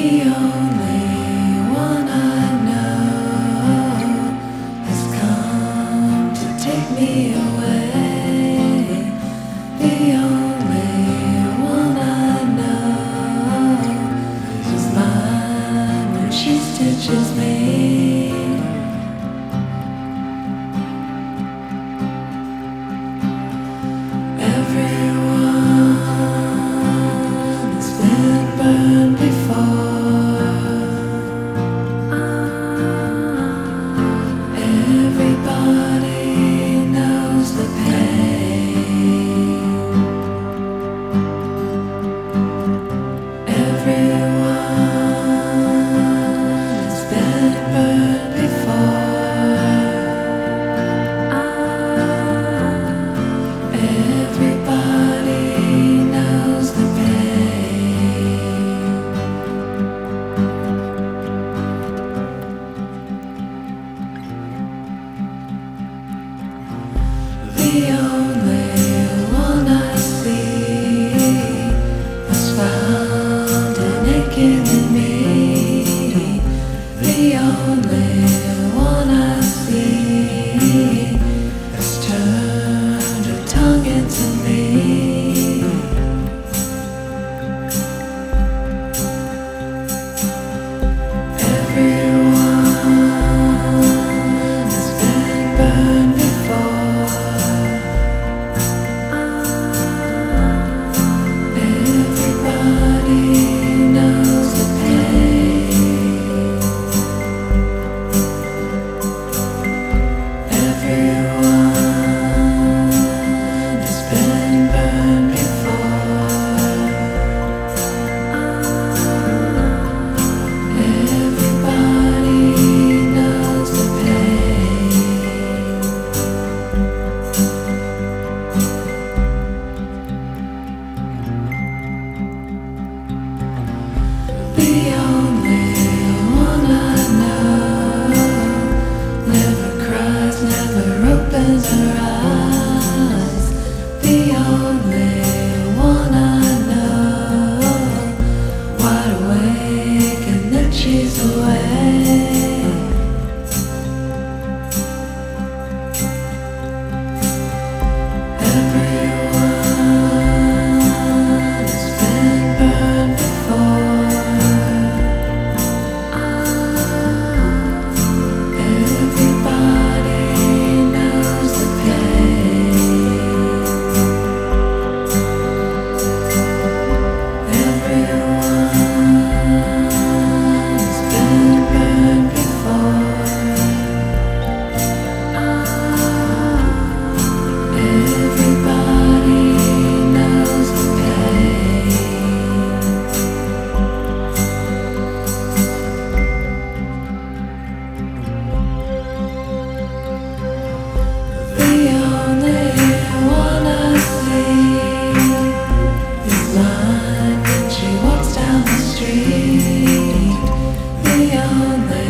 The only one I know has come to take me away. The only one I know is mine when she stitches me. Everyone has been burned before. Everybody knows the pain. Everyone has been burned before. Everybody knows the pain. The only one I see has found an aching in me. The only one I see has turned her tongue into me. Everyone has been burned before. Everybody knows the pain. Everyone has been burned before. Everybody knows the pain. The only one I know never cries, never opens her eyes. The only one I know, wide awake and then she's away. Everyone has been burned before. Everybody knows the pain. Everyone has been burned before. Everybody knows the pain. The only one I see is mine when she walks down the street. The only